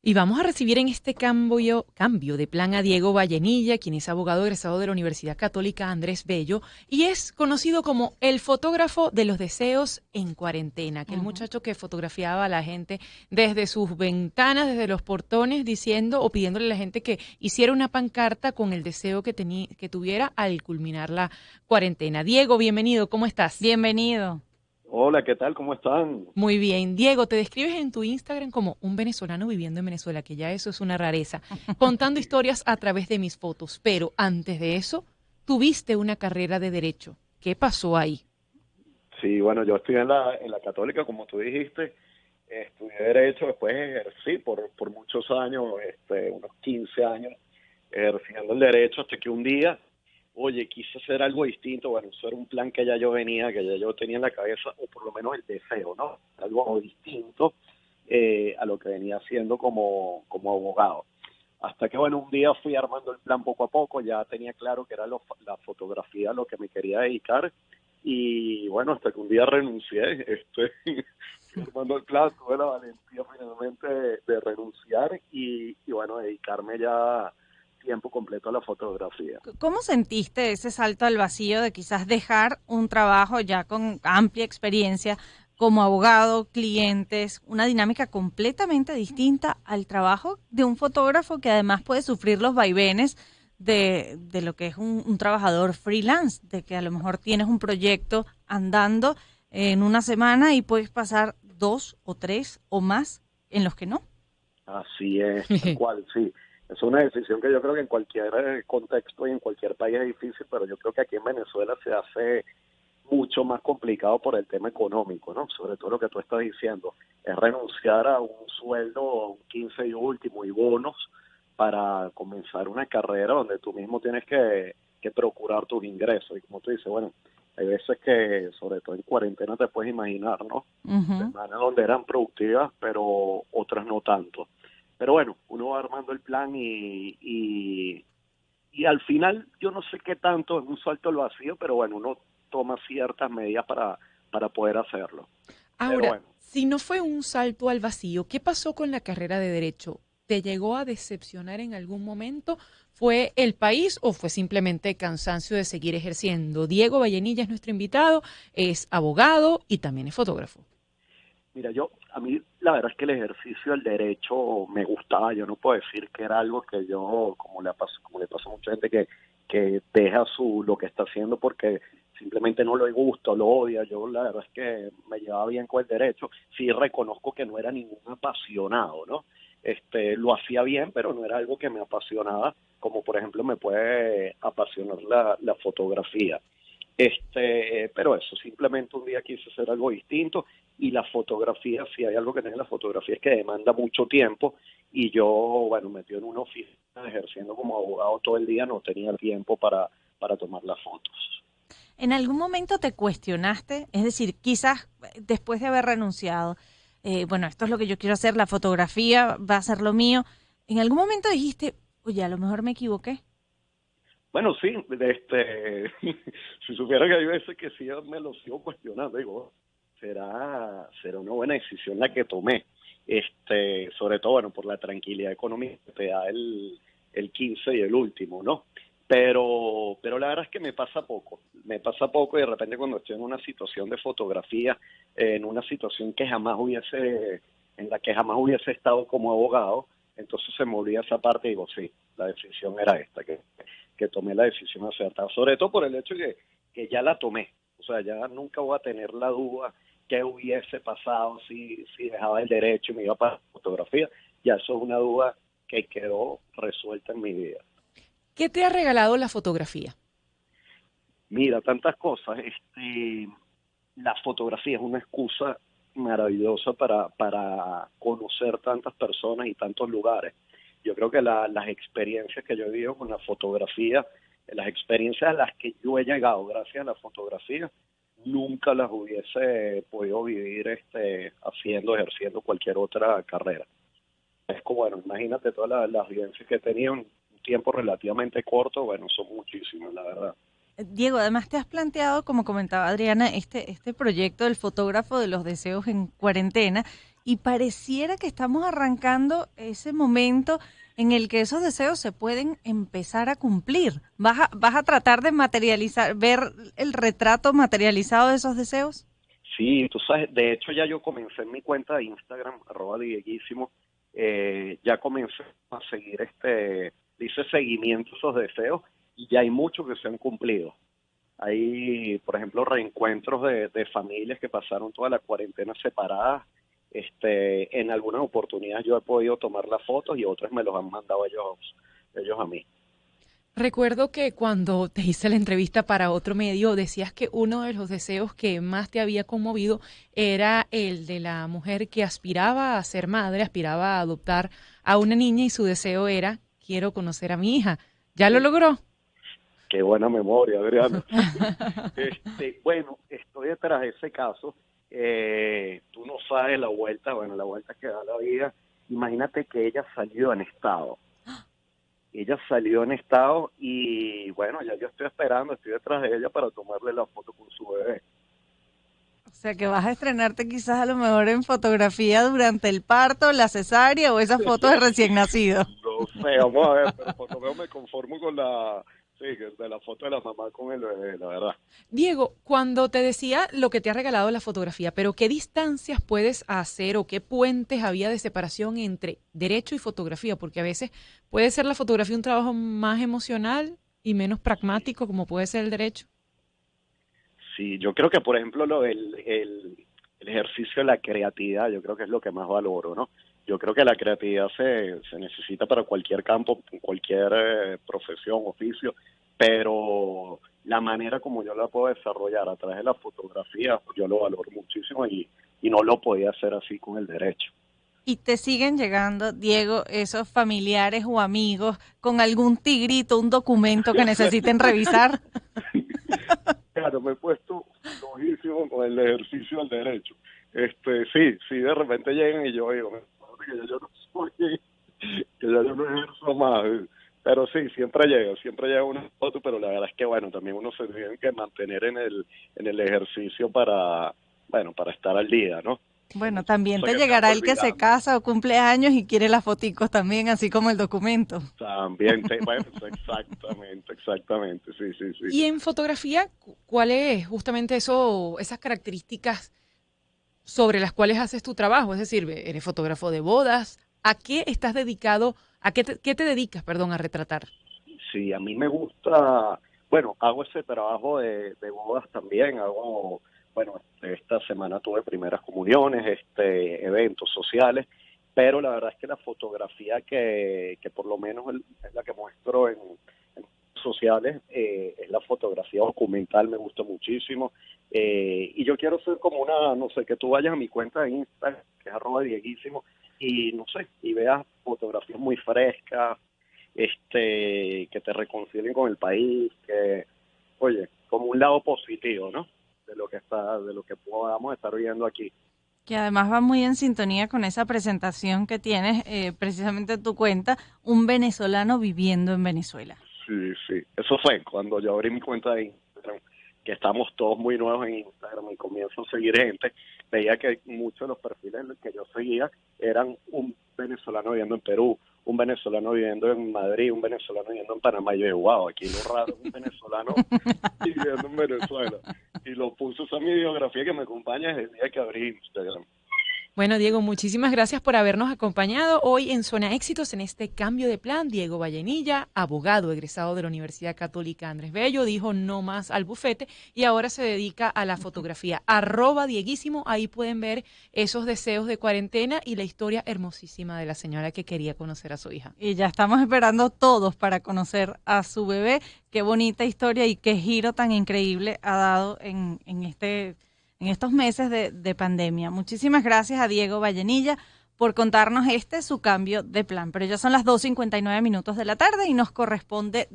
Y vamos a recibir en este cambio de plan a Diego Vallenilla, quien es abogado egresado de la Universidad Católica Andrés Bello y es conocido como el fotógrafo de los deseos en cuarentena, aquel muchacho que fotografiaba a la gente desde sus ventanas, desde los portones, diciendo o pidiéndole a la gente que hiciera una pancarta con el deseo que tuviera al culminar la cuarentena. Diego, bienvenido, ¿cómo estás? Bienvenido. Hola, ¿qué tal? ¿Cómo están? Muy bien. Diego, te describes en tu Instagram como un venezolano viviendo en Venezuela, que ya eso es una rareza, contando historias a través de mis fotos. Pero antes de eso, tuviste una carrera de derecho. ¿Qué pasó ahí? Sí, bueno, yo estudié en la Católica, como tú dijiste, estudié Derecho, después ejercí por muchos años, unos 15 años, ejerciendo el Derecho, hasta que un día, oye, quise hacer algo distinto. Bueno, eso era un plan que ya yo venía, que ya yo tenía en la cabeza, o por lo menos el deseo, ¿no? Algo distinto a lo que venía haciendo como abogado. Hasta que, bueno, un día fui armando el plan poco a poco, ya tenía claro que era la fotografía a lo que me quería dedicar, y bueno, hasta que un día renuncié, fui armando el plan, tuve la valentía finalmente de renunciar y bueno, dedicarme ya tiempo completo a la fotografía. ¿Cómo sentiste ese salto al vacío de quizás dejar un trabajo ya con amplia experiencia como abogado, clientes, una dinámica completamente distinta al trabajo de un fotógrafo que además puede sufrir los vaivenes de lo que es un trabajador freelance, de que a lo mejor tienes un proyecto andando en una semana y puedes pasar 2 o 3 o más en los que no? Así es, tal cual, sí. Es una decisión que yo creo que en cualquier contexto y en cualquier país es difícil, pero yo creo que aquí en Venezuela se hace mucho más complicado por el tema económico, ¿no? Sobre todo lo que tú estás diciendo, es renunciar a un sueldo, un 15 y último y bonos para comenzar una carrera donde tú mismo tienes que procurar tus ingresos. Y como tú dices, bueno, hay veces que, sobre todo en cuarentena, te puedes imaginar, ¿no? Ujú. Semanas donde eran productivas, pero otras no tanto. Pero bueno, uno va armando el plan y al final yo no sé qué tanto es un salto al vacío, pero bueno, uno toma ciertas medidas para poder hacerlo. Pero Ahora, bueno, si no fue un salto al vacío, ¿qué pasó con la carrera de derecho? ¿Te llegó a decepcionar en algún momento? ¿Fue el país o fue simplemente cansancio de seguir ejerciendo? Diego Vallenilla es nuestro invitado, es abogado y también es fotógrafo. mira, a mí la verdad es que el ejercicio del derecho me gustaba. Yo no puedo decir que era algo que yo, como le pasa a mucha gente que deja lo que está haciendo porque simplemente no le gusta o lo odia. Yo la verdad es que me llevaba bien con el derecho. Sí reconozco que no era ningún apasionado, ¿no? Lo hacía bien, pero no era algo que me apasionaba, como por ejemplo me puede apasionar la fotografía. Pero eso, simplemente un día quise hacer algo distinto y la fotografía, si hay algo que tiene la fotografía es que demanda mucho tiempo y yo, bueno, metido en una oficina ejerciendo como abogado todo el día, no tenía tiempo para tomar las fotos. ¿En algún momento te cuestionaste? Es decir, quizás después de haber renunciado, bueno, esto es lo que yo quiero hacer, la fotografía va a ser lo mío. ¿En algún momento dijiste, oye, a lo mejor me equivoqué? Bueno, sí, si supiera que hay veces que sí me lo sigo cuestionando, digo, será una buena decisión la que tomé. Sobre todo, bueno, por la tranquilidad económica que te da el 15 y el último, ¿no? Pero la verdad es que me pasa poco y de repente cuando estoy en una situación de fotografía, en una situación en la que jamás hubiese estado como abogado, entonces se me olvida esa parte y digo, sí, la decisión era esta, que tomé la decisión acertada, sobre todo por el hecho que ya la tomé, o sea, ya nunca voy a tener la duda qué hubiese pasado si dejaba el derecho y me iba para la fotografía, ya eso es una duda que quedó resuelta en mi vida. ¿Qué te ha regalado la fotografía? Mira, tantas cosas, la fotografía es una excusa maravillosa para conocer tantas personas y tantos lugares. Yo creo que las experiencias que yo he vivido con la fotografía, las experiencias a las que yo he llegado gracias a la fotografía, nunca las hubiese podido vivir ejerciendo cualquier otra carrera. Es como, bueno, imagínate todas las vivencias que he tenido en un tiempo relativamente corto, bueno, son muchísimas, la verdad. Diego, además te has planteado, como comentaba Adriana, este proyecto del fotógrafo de los deseos en cuarentena, y pareciera que estamos arrancando ese momento en el que esos deseos se pueden empezar a cumplir. ¿Vas a tratar de materializar, ver el retrato materializado de esos deseos? Sí, tú sabes, de hecho ya yo comencé en mi cuenta de Instagram, @dieguísimo, ya comencé a seguir dice seguimiento a esos deseos y ya hay muchos que se han cumplido. Hay, por ejemplo, reencuentros de familias que pasaron toda la cuarentena separadas. En algunas oportunidades yo he podido tomar las fotos y otras me los han mandado ellos a mí. Recuerdo que cuando te hice la entrevista para otro medio, decías que uno de los deseos que más te había conmovido era el de la mujer que aspiraba a ser madre, aspiraba a adoptar a una niña y su deseo era, quiero conocer a mi hija. ¿Ya lo logró? Qué buena memoria, Adriana. Bueno, estoy detrás de ese caso. Tú no sabes la vuelta que da la vida. Imagínate que ella salió en estado. Ella salió en estado y bueno, ya yo estoy detrás de ella para tomarle la foto con su bebé. O sea, que vas a estrenarte quizás a lo mejor en fotografía durante el parto, la cesárea o esa foto de recién nacido. No sé, vamos a ver, pero por lo menos me conformo con de la foto de la mamá con el bebé, la verdad. Diego, cuando te decía lo que te ha regalado la fotografía, pero ¿qué distancias puedes hacer o qué puentes había de separación entre derecho y fotografía? Porque a veces puede ser la fotografía un trabajo más emocional y menos pragmático, como puede ser el derecho. Sí, yo creo que, por ejemplo, el ejercicio de la creatividad, yo creo que es lo que más valoro, ¿no? Yo creo que la creatividad se necesita para cualquier campo, cualquier profesión, oficio, pero la manera como yo la puedo desarrollar a través de la fotografía, yo lo valoro muchísimo y no lo podía hacer así con el derecho. Y te siguen llegando, Diego, esos familiares o amigos con algún tigrito, un documento que necesiten revisar. Claro, me he puesto lojísimo con el ejercicio del derecho. Sí, de repente llegan y yo digo, que ya yo no soy, que ya yo no ejerzo más. Pero sí, siempre llega una foto, pero la verdad es que bueno, también uno se tiene que mantener en el ejercicio para estar al día, ¿no? Bueno, también Cosa te que se llegará va el que se olvidando. casa o cumple años y quiere las foticos también, así como el documento. También, bueno, exactamente, sí. Y en fotografía, ¿cuál es justamente esas características sobre las cuales haces tu trabajo? Es decir, eres fotógrafo de bodas. ¿A qué estás dedicado? ¿Qué te dedicas, perdón, a retratar? Sí, a mí me gusta, bueno, hago ese trabajo de bodas también, bueno, esta semana tuve primeras comuniones, eventos sociales, pero la verdad es que la fotografía que por lo menos es la que muestro en sociales, es la fotografía documental, me gusta muchísimo, y yo quiero ser como no sé, que tú vayas a mi cuenta de Instagram, que es @dieguísimo, y no sé, y veas fotografías muy frescas, que te reconcilien con el país, oye, como un lado positivo, ¿no? De lo que podamos estar viendo aquí. Que además va muy en sintonía con esa presentación que tienes precisamente en tu cuenta, un venezolano viviendo en Venezuela. Sí. Eso fue cuando yo abrí mi cuenta de Instagram, que estamos todos muy nuevos en Instagram y comienzo a seguir gente. Veía que muchos de los perfiles que yo seguía eran un venezolano viviendo en Perú, un venezolano viviendo en Madrid, un venezolano viviendo en Panamá. Y yo digo, wow, aquí lo raro es un venezolano viviendo en Venezuela. Y lo puse esa mi biografía que me acompaña desde el día que abrí Instagram. Bueno, Diego, muchísimas gracias por habernos acompañado hoy en Zona Éxitos en este cambio de plan. Diego Vallenilla, abogado egresado de la Universidad Católica Andrés Bello, dijo no más al bufete y ahora se dedica a la fotografía. @dieguísimo, ahí pueden ver esos deseos de cuarentena y la historia hermosísima de la señora que quería conocer a su hija. Y ya estamos esperando todos para conocer a su bebé. Qué bonita historia y qué giro tan increíble ha dado en estos meses de pandemia. Muchísimas gracias a Diego Vallenilla por contarnos su cambio de plan. Pero ya son las 2:59 de la tarde y nos corresponde